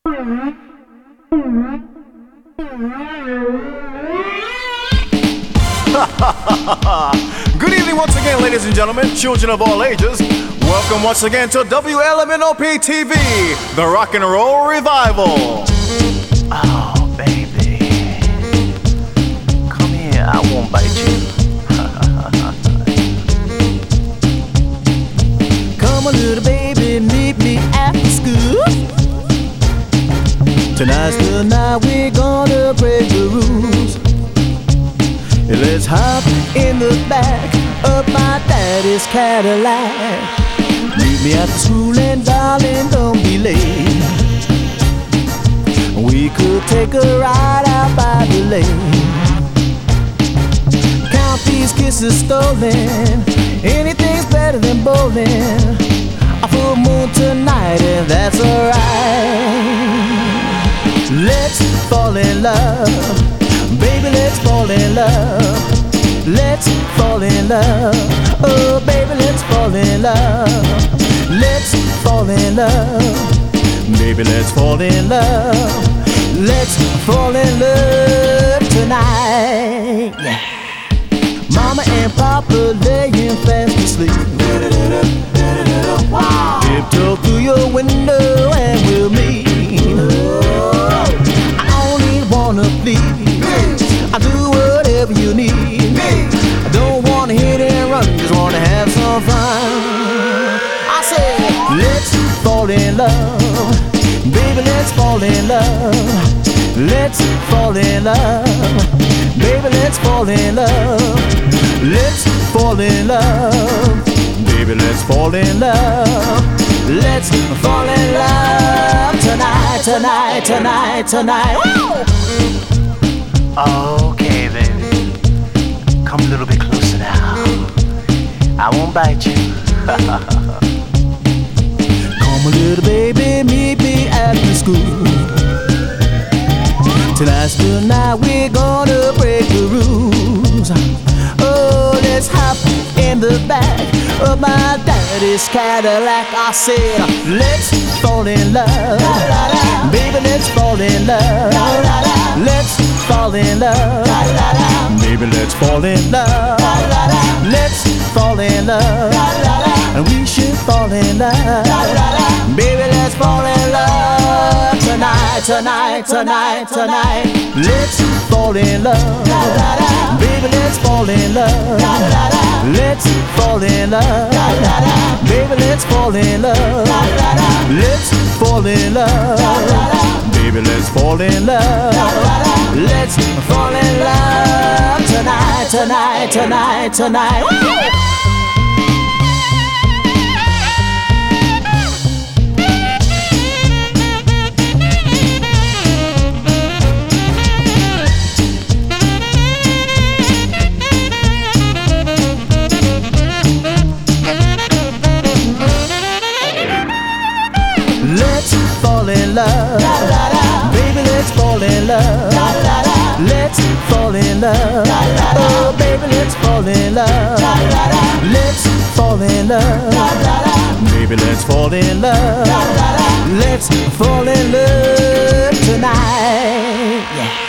Good evening once again, ladies and gentlemen, children of all ages. Welcome once again to WLMNOP TV, the Rock and Roll Revival. Oh, baby. Come here, I won't bite you. Come on, little baby, meet me after school. Tonight's the night we're gonna break the rules. Let's hop in the back of my daddy's Cadillac. Meet me after school and darling, don't be late. We could take a ride out by the lake. Count these kisses stolen. Anything's better than bowling. A full moon tonight and that's alright. Let's fall in love. Baby, let's fall in love. Let's fall in love. Oh, baby, let's fall in love. Let's fall in love. Baby, let's fall in love. Let's fall in love tonight. Yeah. Mama and Papa laying fast asleep. Tiptoe through your window and we'll meet. I only wanna please. I'll do whatever you need. I don't wanna hit and run, just wanna have some fun. I said, let's fall in love. Baby, let's fall in love. Let's fall in love. Baby, let's fall in love. Let's fall in love. Baby, let's fall in love. Let's fall in love tonight, tonight, tonight, tonight. Woo! Okay, baby. Come a little bit closer now. I won't bite you. Come on, little baby, meet me after school. Tonight's the night we're gonna break the rules. Oh, let's hop in the back of my daddy's Cadillac. I said, let's fall in love. Baby, let's fall in love. Let's fall in love. Baby, let's fall in love. Let's fall in love. And we should fall in love. Baby, let's fall in love tonight, tonight, tonight, tonight. Let's fall in love. Baby, let's fall in love. Let's fall in love. Baby, let's fall in love. Let's fall in love. Baby, let's fall in love. Let's fall in love tonight, tonight, tonight, tonight. Woo! Let's fall in love. Baby, let's fall in love. Let's fall in love. Oh, baby, let's fall in love. Let's fall in love. Baby, let's fall in love. Let's fall in love tonight. Yeah.